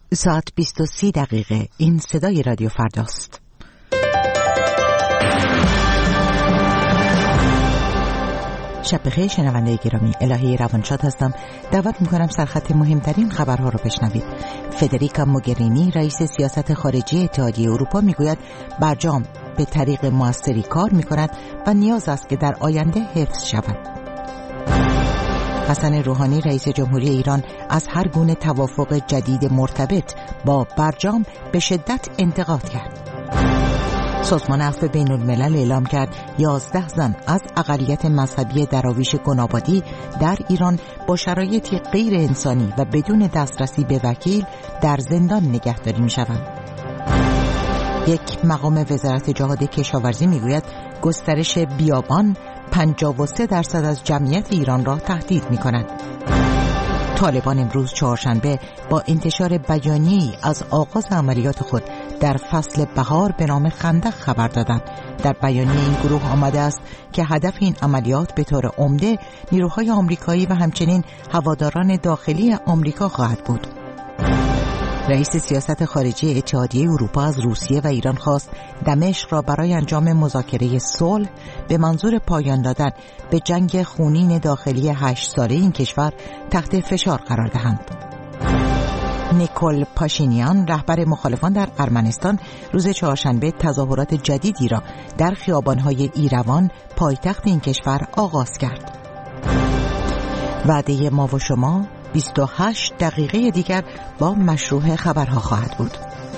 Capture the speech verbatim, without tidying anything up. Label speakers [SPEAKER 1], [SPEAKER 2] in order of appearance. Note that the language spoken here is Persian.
[SPEAKER 1] ساعت بیست و سه دقیقه. این صدای رادیو فرداست. شب بخیر شنونده گرامی، الهی روانشاد هستم. دعوت میکنم سرخط مهمترین خبرها رو بشنوید. فدریکا موگرینی رئیس سیاست خارجی اتحادیه اروپا میگوید برجام به طریق موثری کار میکند و نیاز است که در آینده حفظ شود. حسن روحانی رئیس جمهوری ایران از هر گونه توافق جدید مرتبط با برجام به شدت انتقاد کرد. سازمان عفو بین الملل اعلام کرد یازده زن از اقلیت مذهبی دراویش گنابادی در ایران با شرایطی غیر انسانی و بدون دسترسی به وکیل در زندان نگهداری می شوند. یک مقام وزارت جهاد کشاورزی می گوید گسترش بیابان پنجاه و سه درصد از جمعیت ایران را تهدید می کند. طالبان امروز چهارشنبه با انتشار بیانیه‌ای از آغاز عملیات خود در فصل بهار به نام خندق خبر دادند. در بیانیه این گروه آمده است که هدف این عملیات به طور عمده نیروهای آمریکایی و همچنین هواداران داخلی آمریکا خواهد بود. رئیس سیاست خارجی اتحادیه اروپا از روسیه و ایران خواست دمشق را برای انجام مذاکره صلح به منظور پایان دادن به جنگ خونین داخلی هشت ساله این کشور تحت فشار قرار دهند. نیکول پاشینیان رهبر مخالفان در ارمنستان روز چهارشنبه تظاهرات جدیدی را در خیابان‌های ایروان پایتخت این کشور آغاز کرد. وعده ما و شما بیست و هشت دقیقه دیگر با مشروع خبرها خواهد بود.